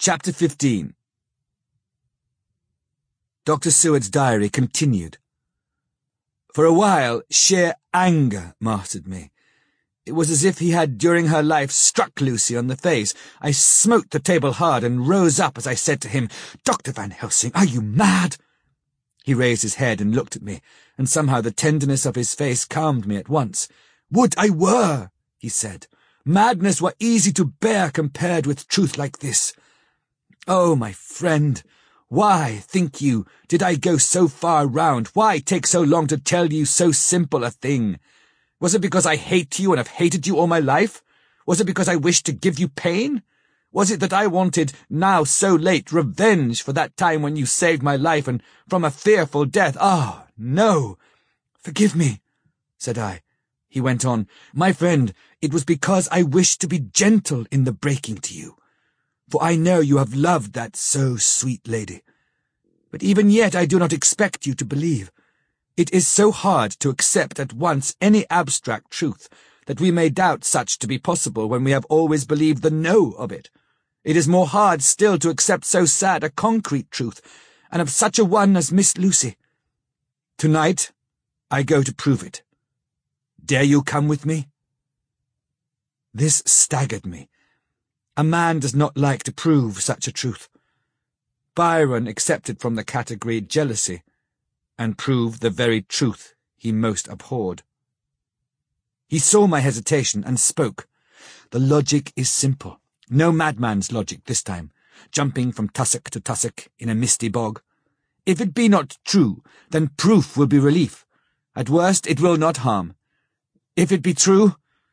Chapter 15. Dr. Seward's diary continued. For a while, sheer anger mastered me. It was as if he had, during her life, struck Lucy on the face. I smote the table hard and rose up as I said to him, "Dr. Van Helsing, are you mad?" He raised his head and looked at me, and somehow the tenderness of his face calmed me at once. "Would I were," he said. "Madness were easy to bear compared with truth like this. Oh, my friend, why, think you, did I go so far round? Why take so long to tell you so simple a thing? Was it because I hate you and have hated you all my life? Was it because I wished to give you pain? Was it that I wanted, now so late, revenge for that time when you saved my life and from a fearful death? Ah, no! Forgive me, said I. He went on, "My friend, it was because I wished to be gentle in the breaking to you. For I know you have loved that so sweet lady. But even yet I do not expect you to believe. It is so hard to accept at once any abstract truth that we may doubt such to be possible when we have always believed the no of it. It is more hard still to accept so sad a concrete truth, and of such a one as Miss Lucy. Tonight I go to prove it. Dare you come with me?" This staggered me. A man does not like to prove such a truth. Byron accepted from the category jealousy, and proved the very truth he most abhorred. He saw my hesitation and spoke. The logic is simple. No madman's logic this time, jumping from tussock to tussock in a misty bog. If it be not true, then proof will be relief. At worst, it will not harm. If it be true,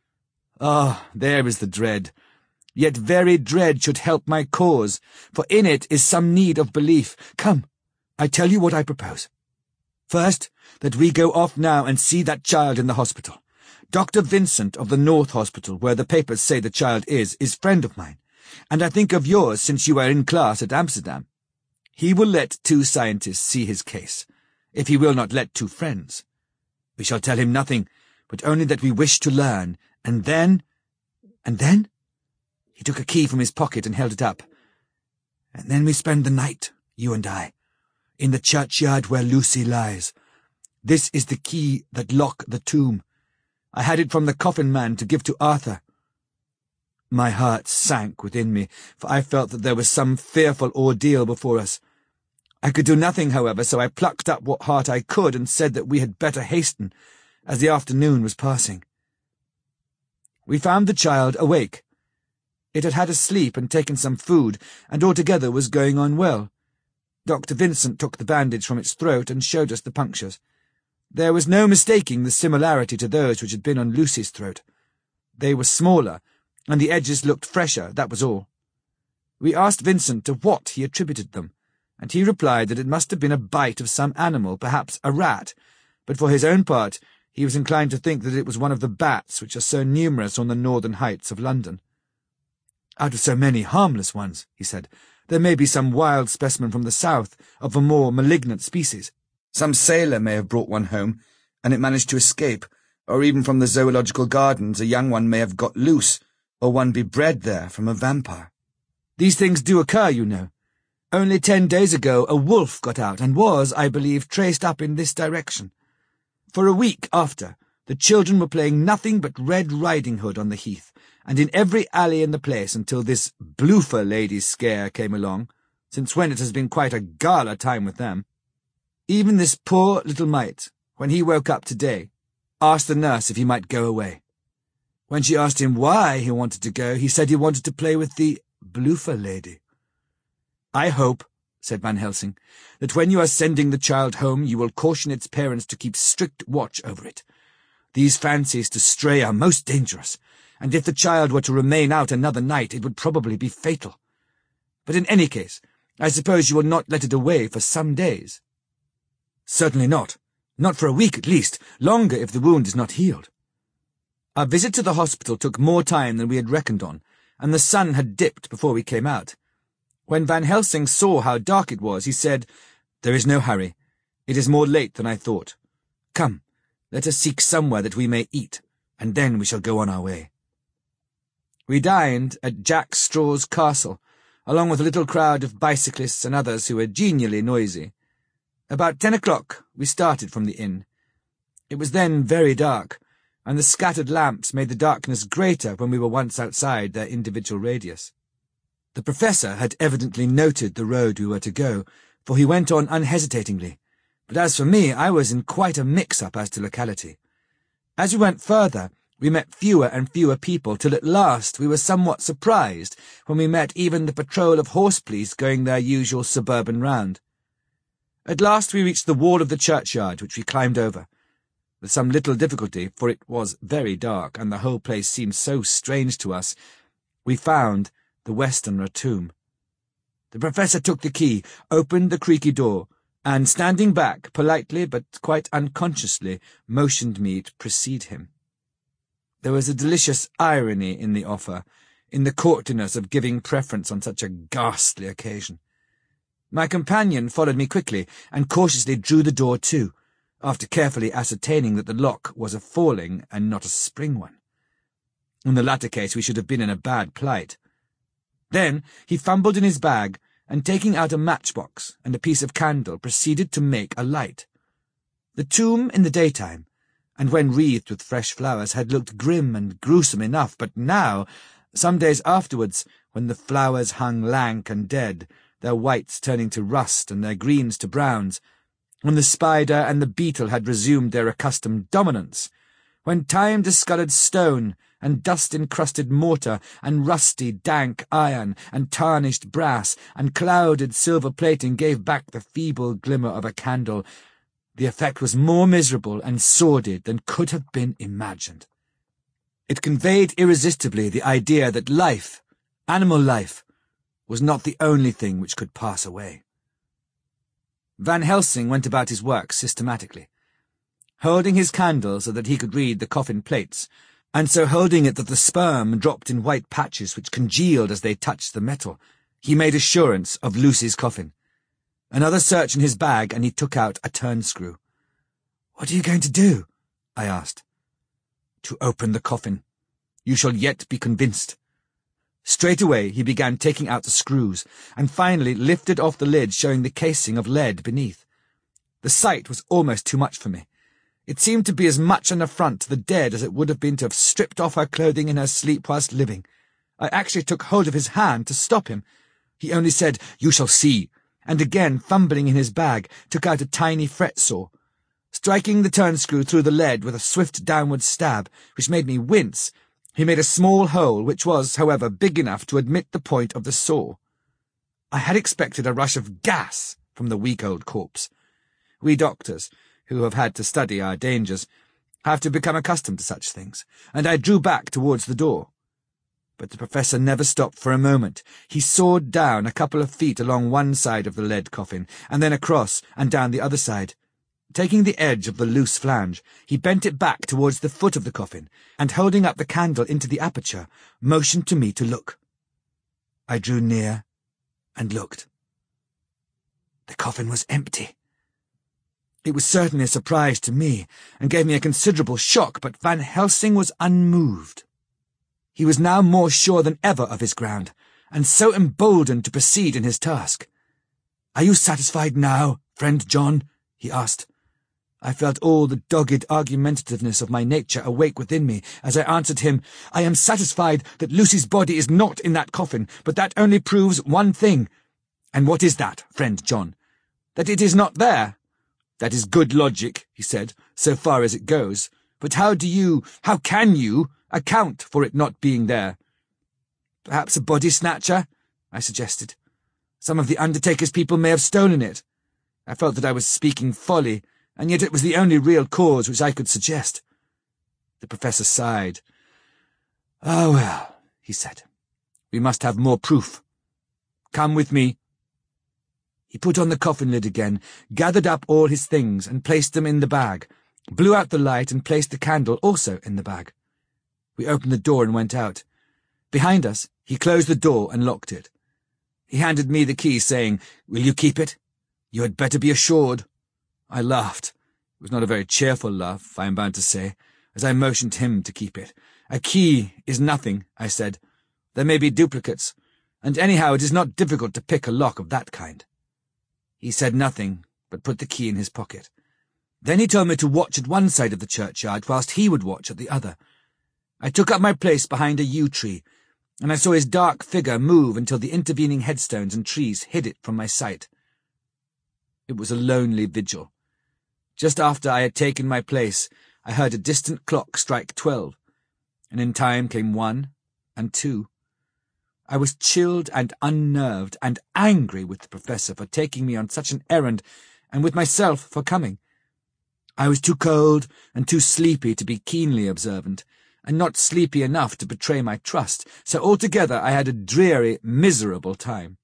there is the dread. Yet very dread should help my cause, for in it is some need of belief. Come, I tell you what I propose. First, that we go off now and see that child in the hospital. Dr. Vincent of the North Hospital, where the papers say the child is friend of mine, and I think of yours since you were in class at Amsterdam. He will let 2 scientists see his case, if he will not let 2 friends. We shall tell him nothing, but only that we wish to learn, and then... He took a key from his pocket and held it up. "And then we spend the night, you and I, in the churchyard where Lucy lies. This is the key that lock the tomb. I had it from the coffin man to give to Arthur." My heart sank within me, for I felt that there was some fearful ordeal before us. I could do nothing, however, so I plucked up what heart I could and said that we had better hasten, as the afternoon was passing. We found the child awake. It had had a sleep and taken some food, and altogether was going on well. Dr. Vincent took the bandage from its throat and showed us the punctures. There was no mistaking the similarity to those which had been on Lucy's throat. They were smaller, and the edges looked fresher, that was all. We asked Vincent to what he attributed them, and he replied that it must have been a bite of some animal, perhaps a rat, but for his own part he was inclined to think that it was one of the bats which are so numerous on the northern heights of London. "Out of so many harmless ones," he said, "there may be some wild specimen from the south of a more malignant species. Some sailor may have brought one home, and it managed to escape, or even from the zoological gardens a young one may have got loose, or one be bred there from a vampire. These things do occur, you know. Only 10 days ago a wolf got out and was, I believe, traced up in this direction. For a week after, the children were playing nothing but Red Riding Hood on the heath, and in every alley in the place until this Bloofer lady's scare came along, since when it has been quite a gala time with them. Even this poor little mite, when he woke up today, asked the nurse if he might go away. When she asked him why he wanted to go, he said he wanted to play with the Bloofer lady. I hope, said Van Helsing, that when you are sending the child home you will caution its parents to keep strict watch over it. These fancies to stray are most dangerous, and if the child were to remain out another night it would probably be fatal. But in any case, I suppose you will not let it away for some days. Certainly not. Not for a week at least, longer if the wound is not healed. Our visit to the hospital took more time than we had reckoned on, and the sun had dipped before we came out. When Van Helsing saw how dark it was, he said, "There is no hurry. It is more late than I thought. Come, let us seek somewhere that we may eat, and then we shall go on our way." We dined at Jack Straw's castle, along with a little crowd of bicyclists and others who were genially noisy. About 10 o'clock we started from the inn. It was then very dark, and the scattered lamps made the darkness greater when we were once outside their individual radius. The professor had evidently noted the road we were to go, for he went on unhesitatingly, but as for me, I was in quite a mix-up as to locality. As we went further, we met fewer and fewer people, till at last we were somewhat surprised when we met even the patrol of horse police going their usual suburban round. At last we reached the wall of the churchyard, which we climbed over. With some little difficulty, for it was very dark, and the whole place seemed so strange to us, we found the Westenra tomb. The professor took the key, opened the creaky door, and, standing back, politely but quite unconsciously, motioned me to precede him. There was a delicious irony in the offer, in the courtliness of giving preference on such a ghastly occasion. My companion followed me quickly, and cautiously drew the door to, after carefully ascertaining that the lock was a falling and not a spring one. In the latter case we should have been in a bad plight. Then he fumbled in his bag, and taking out a matchbox and a piece of candle, proceeded to make a light. The tomb in the daytime, and when wreathed with fresh flowers, had looked grim and gruesome enough, but now, some days afterwards, when the flowers hung lank and dead, their whites turning to rust and their greens to browns, when the spider and the beetle had resumed their accustomed dominance, when time-discoloured stone and dust-encrusted mortar and rusty, dank iron and tarnished brass and clouded silver plating gave back the feeble glimmer of a candle, the effect was more miserable and sordid than could have been imagined. It conveyed irresistibly the idea that life, animal life, was not the only thing which could pass away. Van Helsing went about his work systematically, holding his candle so that he could read the coffin plates, and so holding it that the sperm dropped in white patches which congealed as they touched the metal. He made assurance of Lucy's coffin. Another search in his bag, and he took out a turnscrew. "What are you going to do?" I asked. "To open the coffin. You shall yet be convinced." Straight away he began taking out the screws, and finally lifted off the lid, showing the casing of lead beneath. The sight was almost too much for me. It seemed to be as much an affront to the dead as it would have been to have stripped off her clothing in her sleep whilst living. I actually took hold of his hand to stop him. He only said, "You shall see," and again, fumbling in his bag, took out a tiny fret-saw. Striking the turnscrew through the lead with a swift downward stab, which made me wince, he made a small hole, which was, however, big enough to admit the point of the saw. I had expected a rush of gas from the weak old corpse. We doctors, who have had to study our dangers, have to become accustomed to such things, and I drew back towards the door. But the professor never stopped for a moment. He sawed down a couple of feet along one side of the lead coffin, and then across and down the other side. Taking the edge of the loose flange, he bent it back towards the foot of the coffin, and holding up the candle into the aperture, motioned to me to look. I drew near and looked. The coffin was empty. It was certainly a surprise to me, and gave me a considerable shock, but Van Helsing was unmoved. He was now more sure than ever of his ground, and so emboldened to proceed in his task. "Are you satisfied now, friend John?" he asked. I felt all the dogged argumentativeness of my nature awake within me as I answered him, "I am satisfied that Lucy's body is not in that coffin, but that only proves one thing." "And what is that, friend John?" "That it is not there." "That is good logic," he said, "so far as it goes. But how can you, account for it not being there?" "Perhaps a body-snatcher," I suggested. "Some of the undertaker's people may have stolen it." I felt that I was speaking folly, and yet it was the only real cause which I could suggest. The professor sighed. "Ah, well," he said, "we must have more proof. Come with me." He put on the coffin lid again, gathered up all his things and placed them in the bag, blew out the light and placed the candle also in the bag. We opened the door and went out. Behind us, he closed the door and locked it. He handed me the key, saying, "Will you keep it? You had better be assured." I laughed. It was not a very cheerful laugh, I am bound to say, as I motioned him to keep it. "A key is nothing," I said. "There may be duplicates. and anyhow it is not difficult to pick a lock of that kind." He said nothing, but put the key in his pocket. Then he told me to watch at one side of the churchyard whilst he would watch at the other. I took up my place behind a yew tree, and I saw his dark figure move until the intervening headstones and trees hid it from my sight. It was a lonely vigil. Just after I had taken my place, I heard a distant clock strike 12, and in time came 1 and 2. I was chilled and unnerved and angry with the professor for taking me on such an errand, and with myself for coming. I was too cold and too sleepy to be keenly observant, and not sleepy enough to betray my trust, so altogether I had a dreary, miserable time.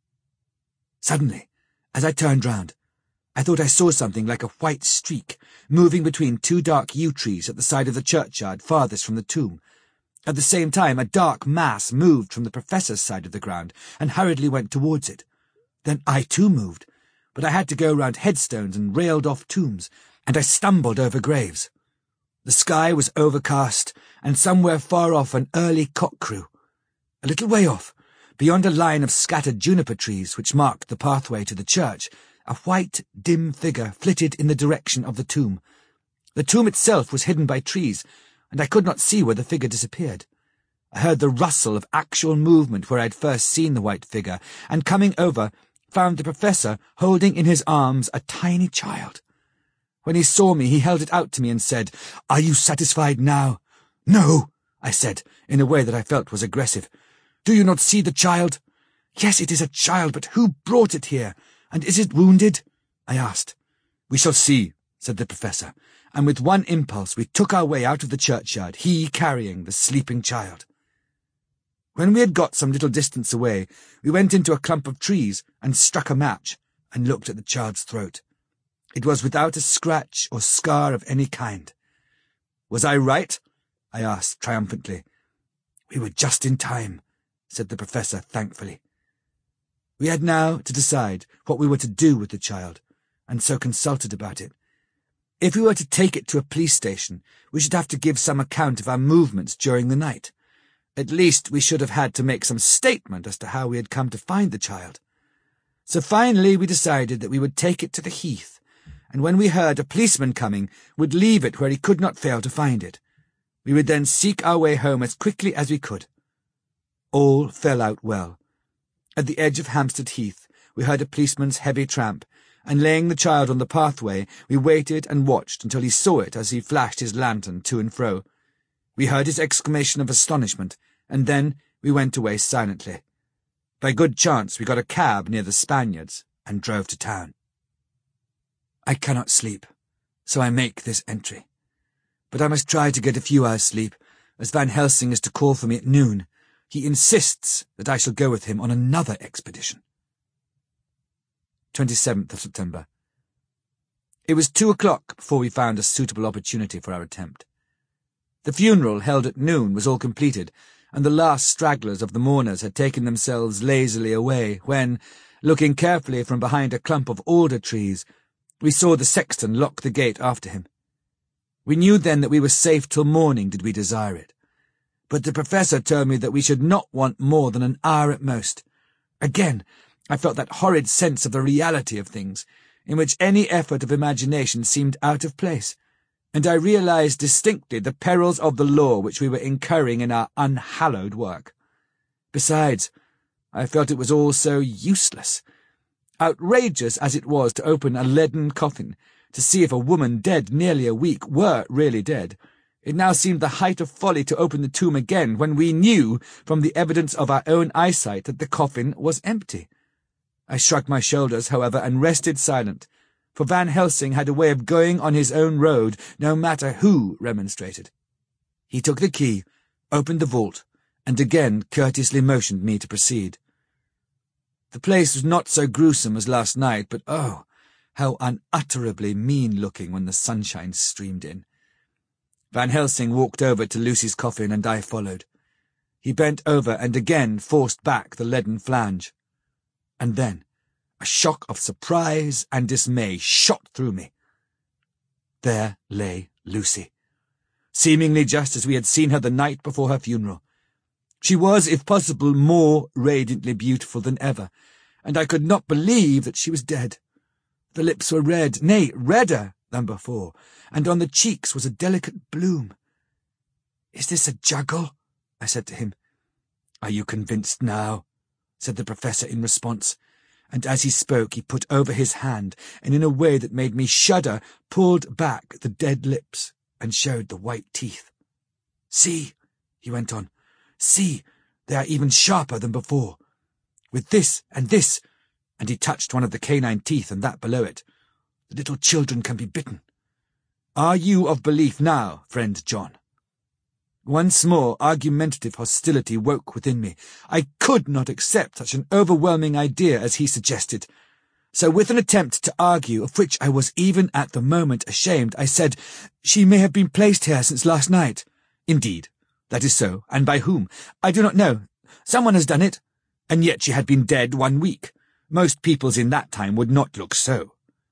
Suddenly, as I turned round, I thought I saw something like a white streak moving between 2 dark yew trees at the side of the churchyard farthest from the tomb. At the same time, a dark mass moved from the professor's side of the ground and hurriedly went towards it. Then I too moved, but I had to go round headstones and railed-off tombs, and I stumbled over graves. The sky was overcast, and somewhere far off an early cock crew. A little way off, beyond a line of scattered juniper trees which marked the pathway to the church, a white, dim figure flitted in the direction of the tomb. The tomb itself was hidden by trees, and I could not see where the figure disappeared. I heard the rustle of actual movement where I had first seen the white figure, and coming over, found the professor holding in his arms a tiny child. When he saw me, he held it out to me and said, "Are you satisfied now?" "No," I said, in a way that I felt was aggressive. "Do you not see the child?" "Yes, it is a child, but who brought it here? And is it wounded?" I asked. "We shall see," said the professor, and with one impulse we took our way out of the churchyard, he carrying the sleeping child. When we had got some little distance away, we went into a clump of trees and struck a match and looked at the child's throat. It was without a scratch or scar of any kind. "Was I right?" I asked triumphantly. "We were just in time," said the professor thankfully. We had now to decide what we were to do with the child, and so consulted about it. If we were to take it to a police station, we should have to give some account of our movements during the night. At least we should have had to make some statement as to how we had come to find the child. So finally we decided that we would take it to the heath, and when we heard a policeman coming, would leave it where he could not fail to find it. We would then seek our way home as quickly as we could. All fell out well. At the edge of Hampstead Heath, we heard a policeman's heavy tramp, and laying the child on the pathway, we waited and watched until he saw it as he flashed his lantern to and fro. We heard his exclamation of astonishment, and then we went away silently. By good chance we got a cab near the Spaniards and drove to town. I cannot sleep, so I make this entry. But I must try to get a few hours' sleep, as Van Helsing is to call for me at noon. He insists that I shall go with him on another expedition. 27th of September. It was 2 o'clock before we found a suitable opportunity for our attempt. The funeral held at noon was all completed, and the last stragglers of the mourners had taken themselves lazily away when, looking carefully from behind a clump of alder trees, we saw the sexton lock the gate after him. We knew then that we were safe till morning did we desire it. But the professor told me that we should not want more than an hour at most. Again, I felt that horrid sense of the reality of things, in which any effort of imagination seemed out of place, and I realized distinctly the perils of the law which we were incurring in our unhallowed work. Besides, I felt it was all so useless. Outrageous as it was to open a leaden coffin, to see if a woman dead nearly a week were really dead, it now seemed the height of folly to open the tomb again when we knew, from the evidence of our own eyesight, that the coffin was empty. I shrugged my shoulders, however, and rested silent, for Van Helsing had a way of going on his own road, no matter who remonstrated. He took the key, opened the vault, and again courteously motioned me to proceed. The place was not so gruesome as last night, but oh, how unutterably mean-looking when the sunshine streamed in. Van Helsing walked over to Lucy's coffin, and I followed. He bent over and again forced back the leaden flange. And then a shock of surprise and dismay shot through me. There lay Lucy, seemingly just as we had seen her the night before her funeral. She was, if possible, more radiantly beautiful than ever, and I could not believe that she was dead. The lips were red, nay, redder than before, and on the cheeks was a delicate bloom. "Is this a juggle?" I said to him. "Are you convinced now?" said the professor in response, and as he spoke he put over his hand, and in a way that made me shudder, pulled back the dead lips and showed the white teeth. "See," he went on, "see, they are even sharper than before. With this, and he touched one of the canine teeth and that below it, the little children can be bitten. Are you of belief now, friend John?" Once more argumentative hostility woke within me. I could not accept such an overwhelming idea as he suggested. So with an attempt to argue, of which I was even at the moment ashamed, I said, "She may have been placed here since last night." "Indeed, that is so, and by whom?" "I do not know. Someone has done it. And yet she had been dead 1 week. Most peoples in that time would not look so."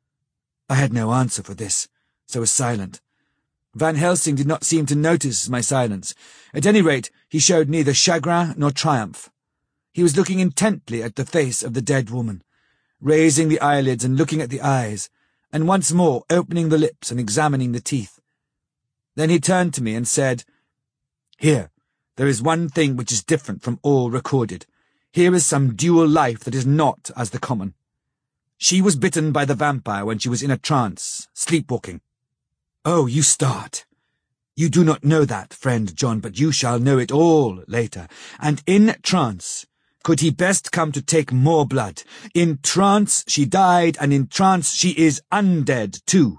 I had no answer for this, so was silent. Van Helsing did not seem to notice my silence. At any rate, he showed neither chagrin nor triumph. He was looking intently at the face of the dead woman, raising the eyelids and looking at the eyes, and once more opening the lips and examining the teeth. Then he turned to me and said, "Here, there is one thing which is different from all recorded. Here is some dual life that is not as the common. She was bitten by the vampire when she was in a trance, sleepwalking. Oh, you start. You do not know that, friend John, but you shall know it all later. And in trance, could he best come to take more blood? In trance she died, and in trance she is undead too.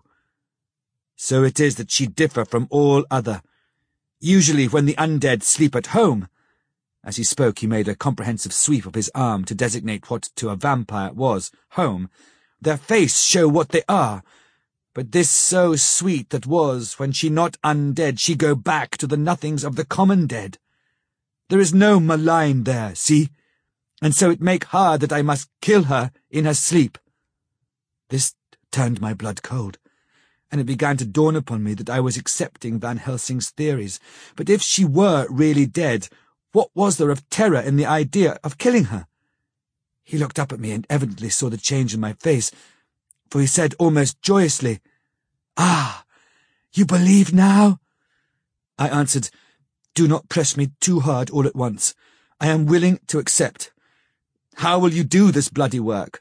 So it is that she differ from all other. Usually when the undead sleep at home," as he spoke he made a comprehensive sweep of his arm to designate what to a vampire was home, "their face show what they are. But this so sweet that was, when she not undead, she go back to the nothings of the common dead. There is no malign there, see? And so it make hard that I must kill her in her sleep." This turned my blood cold, and it began to dawn upon me that I was accepting Van Helsing's theories. But if she were really dead, what was there of terror in the idea of killing her? He looked up at me and evidently saw the change in my face, for he said almost joyously, "Ah, you believe now?" I answered, "Do not press me too hard all at once. I am willing to accept. How will you do this bloody work?"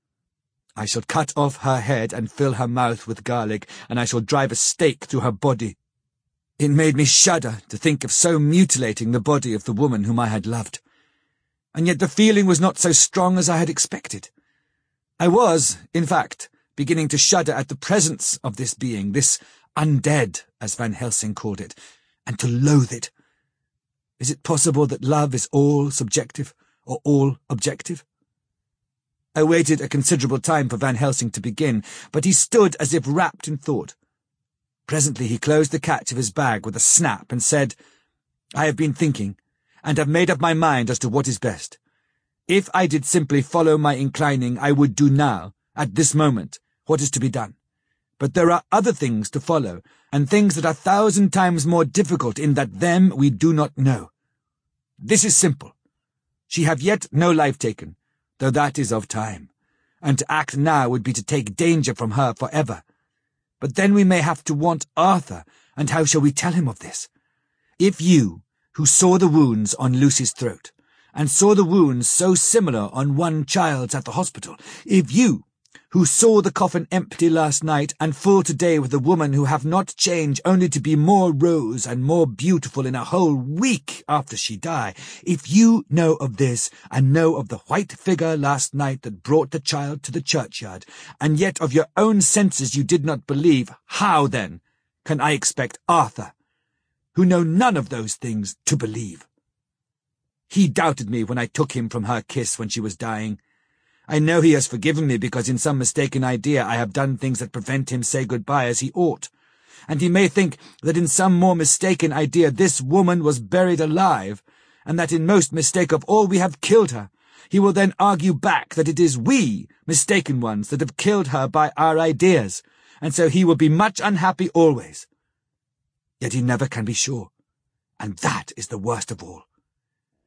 "I shall cut off her head and fill her mouth with garlic, and I shall drive a stake through her body." It made me shudder to think of so mutilating the body of the woman whom I had loved. And yet the feeling was not so strong as I had expected. I was, in fact, beginning to shudder at the presence of this being, this undead, as Van Helsing called it, and to loathe it. Is it possible that love is all subjective, or all objective? I waited a considerable time for Van Helsing to begin, but he stood as if wrapped in thought. Presently he closed the catch of his bag with a snap and said, "I have been thinking, and have made up my mind as to what is best. If I did simply follow my inclining, I would do now, at this moment, what is to be done. But there are other things to follow, and things that are 1,000 times more difficult in that them we do not know. This is simple. She have yet no life taken, though that is of time, and to act now would be to take danger from her for ever. But then we may have to want Arthur, and how shall we tell him of this? If you, who saw the wounds on Lucy's throat, and saw the wounds so similar on one child's at the hospital, if you, who saw the coffin empty last night and full today with a woman who have not changed only to be more rose and more beautiful in a whole week after she die, if you know of this, and know of the white figure last night that brought the child to the churchyard, and yet of your own senses you did not believe, how, then, can I expect Arthur, who know none of those things, to believe? He doubted me when I took him from her kiss when she was dying. I know he has forgiven me because in some mistaken idea I have done things that prevent him say goodbye as he ought. And he may think that in some more mistaken idea this woman was buried alive, and that in most mistake of all we have killed her. He will then argue back that it is we, mistaken ones, that have killed her by our ideas, and so he will be much unhappy always. Yet he never can be sure, and that is the worst of all.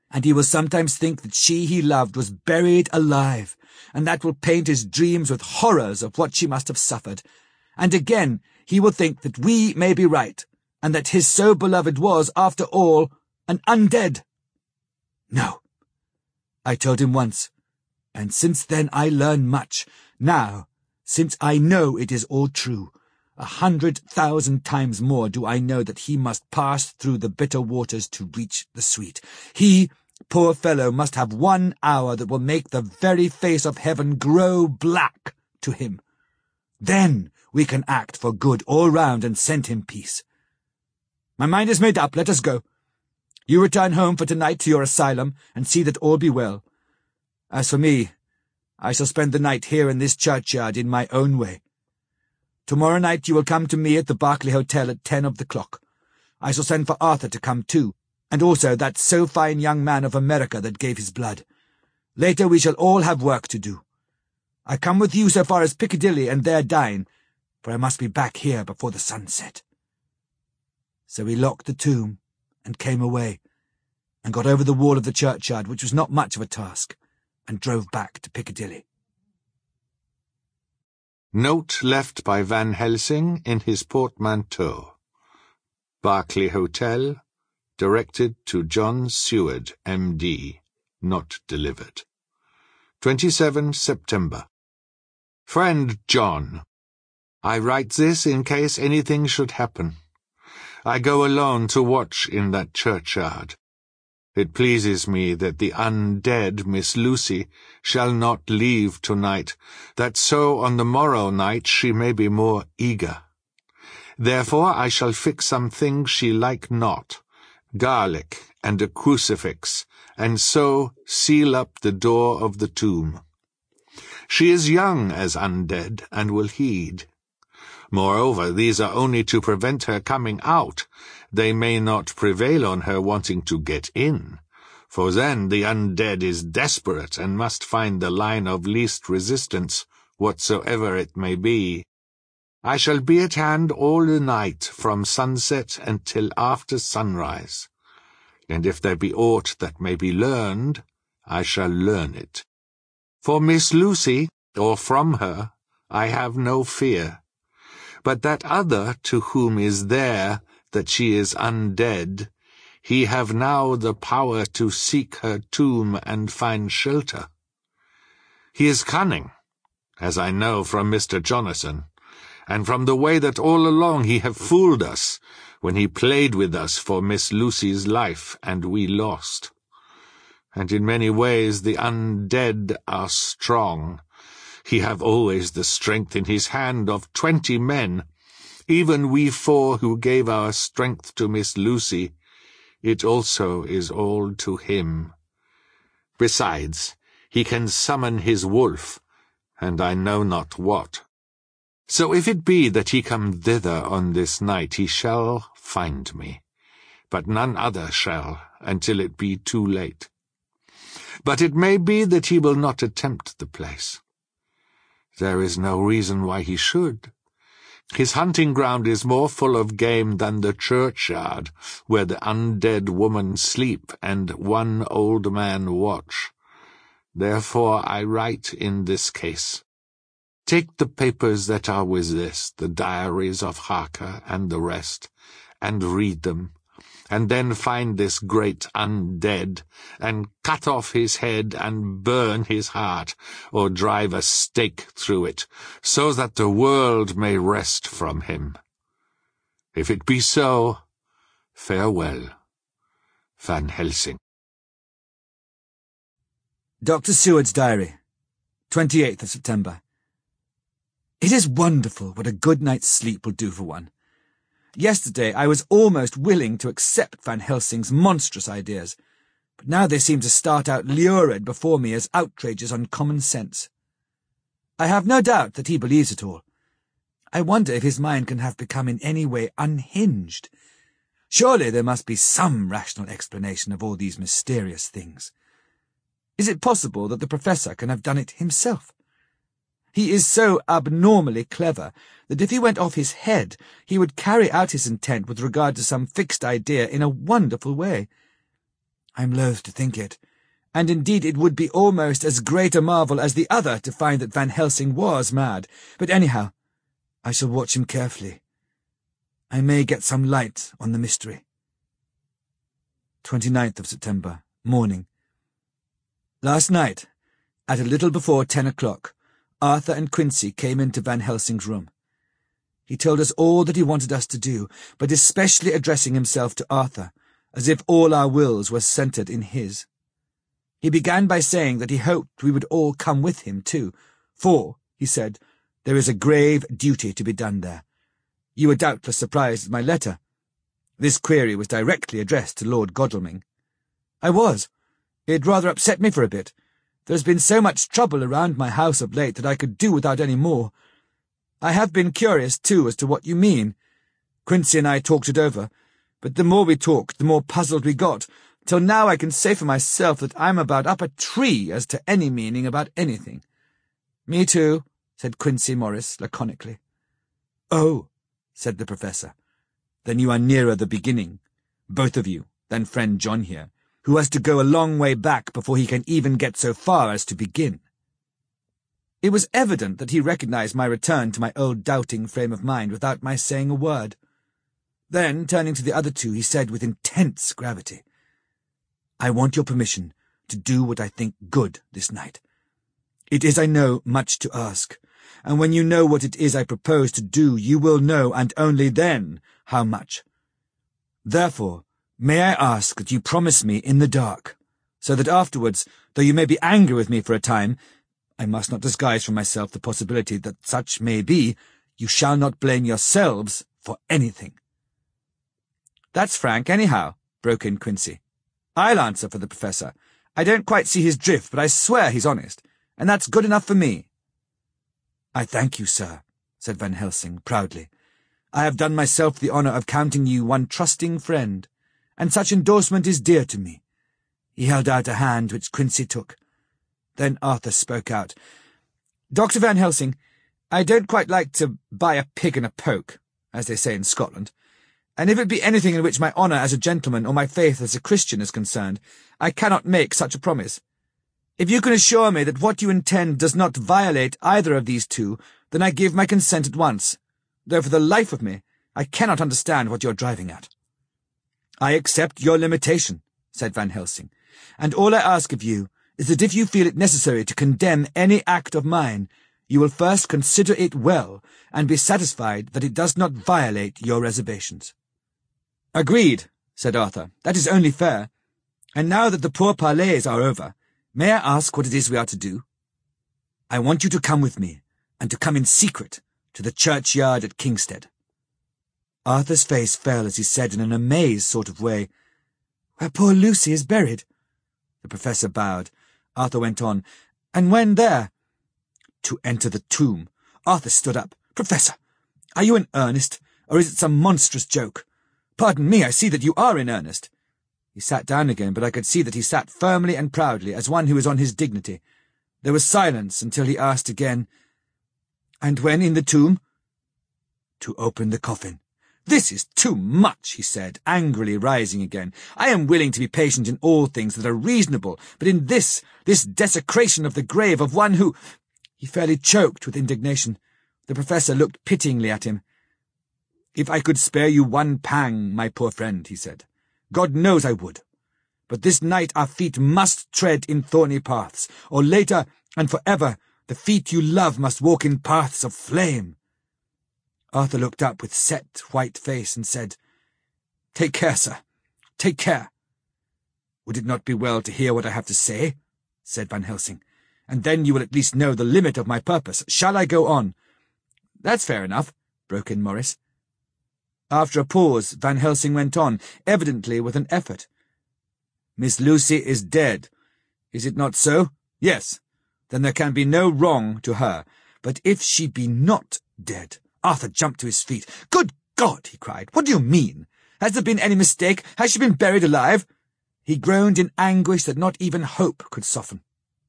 and he will sometimes think that she he loved was buried alive, and that will paint his dreams with horrors of what she must have suffered. And again he will think that we may be right, and that his so beloved was, after all, an undead. No, I told him once, and since then I learn much. Now, since I know it is all true, 100,000 times more do I know that he must pass through the bitter waters to reach the sweet. He, poor fellow, must have 1 hour that will make the very face of heaven grow black to him. Then we can act for good all round and send him peace. My mind is made up. Let us go. You return home for tonight to your asylum, and see that all be well. As for me, I shall spend the night here in this churchyard in my own way. Tomorrow night you will come to me at the Berkeley Hotel at 10 of the clock. I shall send for Arthur to come too, and also that so fine young man of America that gave his blood. Later we shall all have work to do. I come with you so far as Piccadilly and there dine, for I must be back here before the sun set. So we locked the tomb and came away, and got over the wall of the churchyard, which was not much of a task, and drove back to Piccadilly. Note left by Van Helsing in his portmanteau. Berkeley Hotel, directed to John Seward, M.D., not delivered. 27 September. Friend John, I write this in case anything should happen. I go alone to watch in that churchyard. It pleases me that the undead Miss Lucy shall not leave tonight, that so on the morrow night she may be more eager. Therefore I shall fix some things she like not, garlic and a crucifix, and so seal up the door of the tomb. She is young as undead, and will heed. Moreover, these are only to prevent her coming out. They may not prevail on her wanting to get in, for then the undead is desperate and must find the line of least resistance, whatsoever it may be. I shall be at hand all the night, from sunset until after sunrise, and if there be aught that may be learned, I shall learn it. For Miss Lucy, or from her, I have no fear. But that other to whom is there that she is undead, he have now the power to seek her tomb and find shelter. He is cunning, as I know from Mr. Jonathan, and from the way that all along he have fooled us, when he played with us for Miss Lucy's life, and we lost. And in many ways the undead are strong. He have always the strength in his hand of 20 men. Even we 4 who gave our strength to Miss Lucy, it also is all to him. Besides, he can summon his wolf, and I know not what. So if it be that he come thither on this night, he shall find me, but none other shall, until it be too late. But it may be that he will not attempt the place. There is no reason why he should. His hunting ground is more full of game than the churchyard, where the undead woman sleep and one old man watch. Therefore I write in this case. Take the papers that are with this, the diaries of Harker and the rest, and read them, and then find this great undead, and cut off his head and burn his heart, or drive a stake through it, so that the world may rest from him. If it be so, farewell. Van Helsing. Dr. Seward's Diary, 28th of September. It is wonderful what a good night's sleep will do for one. Yesterday I was almost willing to accept Van Helsing's monstrous ideas, but now they seem to start out lurid before me as outrages on common sense. I have no doubt that he believes it all. I wonder if his mind can have become in any way unhinged. Surely there must be some rational explanation of all these mysterious things. Is it possible that the Professor can have done it himself? He is so abnormally clever that if he went off his head, he would carry out his intent with regard to some fixed idea in a wonderful way. I'm loath to think it, and indeed it would be almost as great a marvel as the other to find that Van Helsing was mad. But anyhow, I shall watch him carefully. I may get some light on the mystery. 29th of September, morning. Last night, at a little before 10 o'clock, Arthur and Quincy came into Van Helsing's room. He told us all that he wanted us to do, but especially addressing himself to Arthur, as if all our wills were centred in his. He began by saying that he hoped we would all come with him too, for, he said, there is a grave duty to be done there. You were doubtless surprised at my letter. This query was directly addressed to Lord Godalming. I was. It rather upset me for a bit. There has been so much trouble around my house of late that I could do without any more. I have been curious, too, as to what you mean. Quincy and I talked it over, but the more we talked, the more puzzled we got, till now I can say for myself that I'm about up a tree as to any meaning about anything. Me too, said Quincy Morris laconically. Oh, said the Professor. Then you are nearer the beginning, both of you, than friend John here, who has to go a long way back before he can even get so far as to begin. It was evident that he recognized my return to my old doubting frame of mind without my saying a word. Then, turning to the other two, he said with intense gravity, I want your permission to do what I think good this night. It is, I know, much to ask, and when you know what it is I propose to do, you will know, and only then, how much. Therefore, may I ask that you promise me in the dark, so that afterwards, though you may be angry with me for a time, I must not disguise from myself the possibility that such may be, you shall not blame yourselves for anything. That's frank, anyhow, broke in Quincy. I'll answer for the Professor. I don't quite see his drift, but I swear he's honest, and that's good enough for me. I thank you, sir, said Van Helsing proudly. I have done myself the honour of counting you one trusting friend, and such endorsement is dear to me. He held out a hand which Quincy took. Then Arthur spoke out. Dr. Van Helsing, I don't quite like to buy a pig in a poke, as they say in Scotland, and if it be anything in which my honour as a gentleman or my faith as a Christian is concerned, I cannot make such a promise. If you can assure me that what you intend does not violate either of these two, then I give my consent at once, though for the life of me I cannot understand what you are driving at. I accept your limitation, said Van Helsing, and all I ask of you is that if you feel it necessary to condemn any act of mine, you will first consider it well and be satisfied that it does not violate your reservations. Agreed, said Arthur. That is only fair. And now that the pourparlers are over, may I ask what it is we are to do? I want you to come with me, and to come in secret, to the churchyard at Kingstead. Arthur's face fell as he said in an amazed sort of way, Where poor Lucy is buried. The Professor bowed. Arthur went on, And when there? To enter the tomb. Arthur stood up. Professor, are you in earnest, or is it some monstrous joke? Pardon me, I see that you are in earnest. He sat down again, but I could see that he sat firmly and proudly, as one who is on his dignity. There was silence until he asked again, And when in the tomb? To open the coffin. This is too much, he said, angrily rising again. I am willing to be patient in all things that are reasonable, but in this desecration of the grave of one who— He fairly choked with indignation. The Professor looked pityingly at him. If I could spare you one pang, my poor friend, he said, God knows I would. But this night our feet must tread in thorny paths, or later and for ever the feet you love must walk in paths of flame. Arthur looked up with set, white face and said, Take care, sir, take care. Would it not be well to hear what I have to say? Said Van Helsing, and then you will at least know the limit of my purpose. Shall I go on? That's fair enough, broke in Morris. After a pause, Van Helsing went on, evidently with an effort. Miss Lucy is dead. Is it not so? Yes. Then there can be no wrong to her. But if she be not dead— Arthur jumped to his feet. Good God, he cried. What do you mean? Has there been any mistake? Has she been buried alive? He groaned in anguish that not even hope could soften.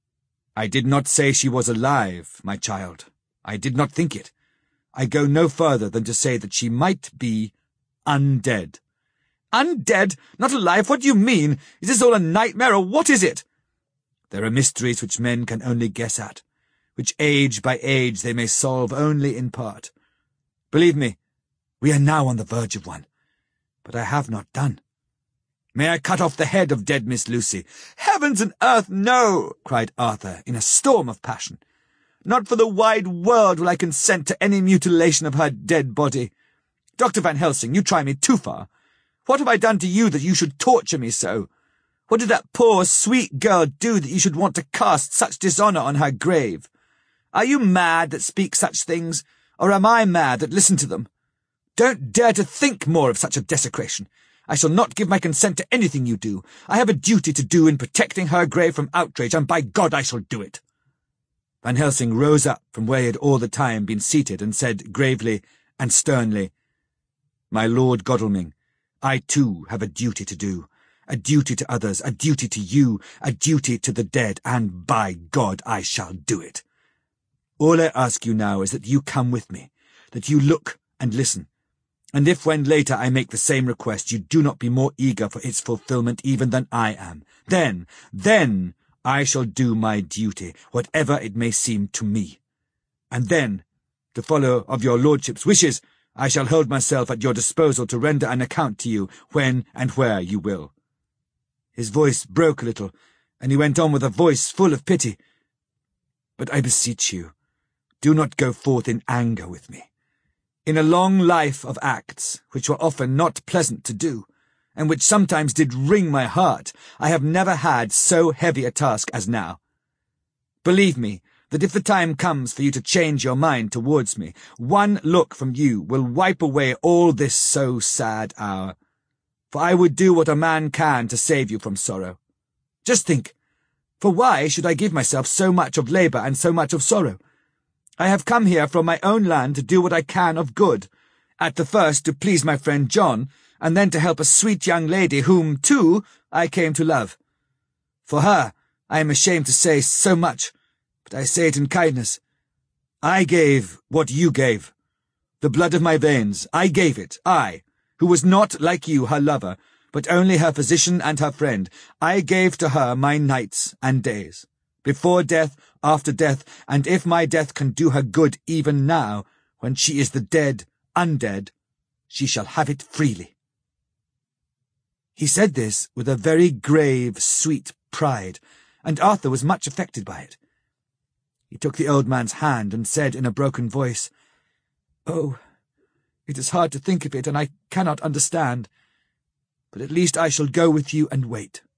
I did not say she was alive, my child. I did not think it. I go no further than to say that she might be undead. Undead? Not alive? What do you mean? Is this all a nightmare, or what is it? There are mysteries which men can only guess at, which age by age they may solve only in part. Believe me, we are now on the verge of one, but I have not done. May I cut off the head of dead Miss Lucy? Heavens and earth, no! Cried Arthur in a storm of passion. Not for the wide world will I consent to any mutilation of her dead body. Dr. Van Helsing, you try me too far. What have I done to you that you should torture me so? What did that poor, sweet girl do that you should want to cast such dishonour on her grave? Are you mad that speak such things, or am I mad that listen to them? Don't dare to think more of such a desecration. I shall not give my consent to anything you do. I have a duty to do in protecting her grave from outrage, and by God I shall do it. Van Helsing rose up from where he had all the time been seated and said gravely and sternly, My Lord Godalming, I too have a duty to do, a duty to others, a duty to you, a duty to the dead, and by God I shall do it. All I ask you now is that you come with me, that you look and listen, and if when later I make the same request you do not be more eager for its fulfilment even than I am, then I shall do my duty, whatever it may seem to me. And then, to follow of your lordship's wishes, I shall hold myself at your disposal to render an account to you when and where you will. His voice broke a little, and he went on with a voice full of pity. But I beseech you, do not go forth in anger with me. In a long life of acts, which were often not pleasant to do, and which sometimes did wring my heart, I have never had so heavy a task as now. Believe me, that if the time comes for you to change your mind towards me, one look from you will wipe away all this so sad hour. For I would do what a man can to save you from sorrow. Just think, for why should I give myself so much of labour and so much of sorrow? I have come here from my own land to do what I can of good, at the first to please my friend John, and then to help a sweet young lady whom, too, I came to love. For her, I am ashamed to say so much, but I say it in kindness. I gave what you gave. The blood of my veins, I gave it, I, who was not, like you, her lover, but only her physician and her friend. I gave to her my nights and days, before death, after death, and if my death can do her good even now, when she is the dead, undead, she shall have it freely. He said this with a very grave, sweet pride, and Arthur was much affected by it. He took the old man's hand and said in a broken voice, "Oh, it is hard to think of it, and I cannot understand, but at least I shall go with you and wait."